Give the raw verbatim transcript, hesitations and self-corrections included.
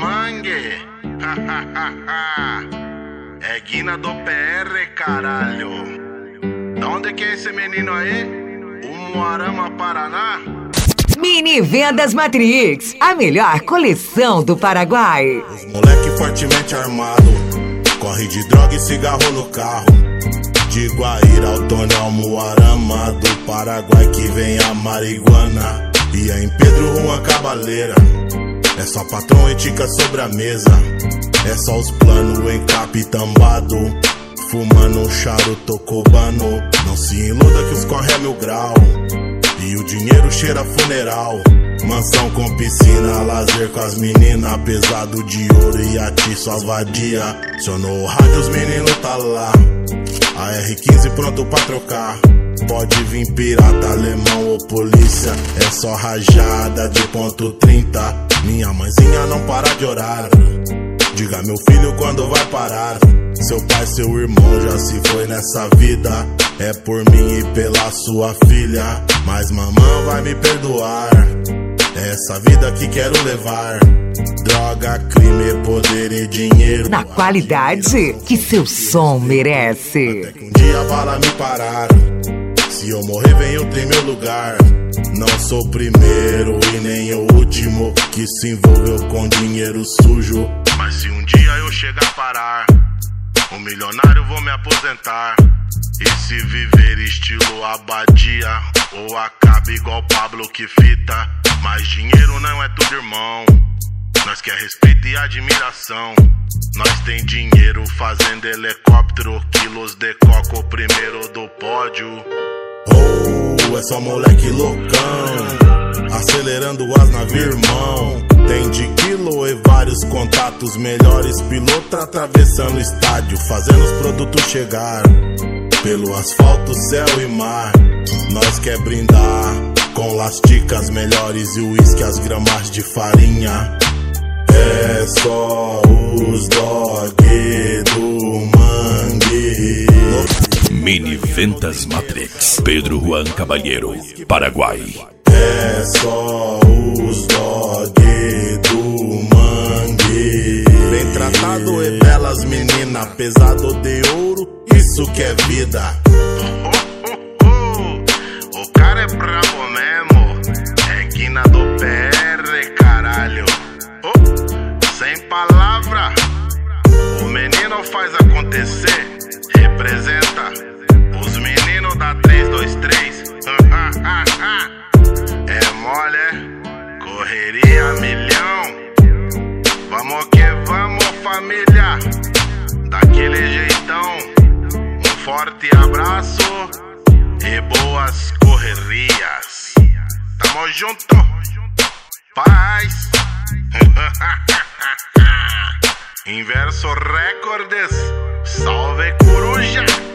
mangue. É Guina do P R, caralho. Da onde que é esse menino aí? Umuarama, Paraná? Mini Vendas Matrix, a melhor coleção do Paraguai. Os moleque fortemente armado, corre de droga e cigarro no carro. De Guaíra ao Tonel, Umuarama do Paraguai que vem a marihuana. E é em Pedro Juan Cabaleira, é só patrão e tica sobre a mesa. É só os planos em capitambado, fumando um charuto cubano. Não se iluda que os corre é mil grau e o dinheiro cheira funeral. Mansão com piscina, lazer com as meninas, pesado de ouro e atiço as vadia. Acionou o rádio, os meninos tá lá, a R quinze pronto pra trocar. Pode vir pirata, alemão ou polícia, é só rajada de ponto trinta. Minha mãezinha não para de orar, diga meu filho quando vai parar. Seu pai, seu irmão já se foi nessa vida, é por mim e pela sua filha. Mas mamãe vai me perdoar, é essa vida que quero levar. Droga, crime, poder e dinheiro, na qualidade que seu som merece. Até que um dia a bala me parar, se eu morrer vem outro em meu lugar. Não sou o primeiro e nem o último que se envolveu com dinheiro sujo. Mas se um dia eu chegar a parar, um milionário vou me aposentar. E se viver estilo Abadia, ou acaba igual Pablo que fita. Mas dinheiro não é tudo, irmão, nós quer respeito e admiração. Nós tem dinheiro fazendo helicóptero, quilos de coco primeiro do pódio. Oh, é só moleque loucão, acelerando as navios, irmão. Tem de quilo e vários contatos, melhores pilotos atravessando o estádio, fazendo os produtos chegar pelo asfalto, céu e mar. Nós quer brindar com lasticas melhores e uísque, as gramas de farinha. É só os dog do mangue. Mini Vendas Matrix, Pedro Juan Cabaleiro, Paraguai. É só os dog do mangue. Bem tratado e belas menina, pesado de ouro, isso que é vida. Oh, oh, oh. O cara é brabo mesmo, é Guina do P R, caralho. Oh, sem palavra, o menino faz acontecer, representa os meninos da três dois três. É mole, correria milhão. Vamos que vamos, família, daquele jeitão. Um forte abraço e boas correrias. Tamo junto, paz. Inverso Recordes, salve coruja.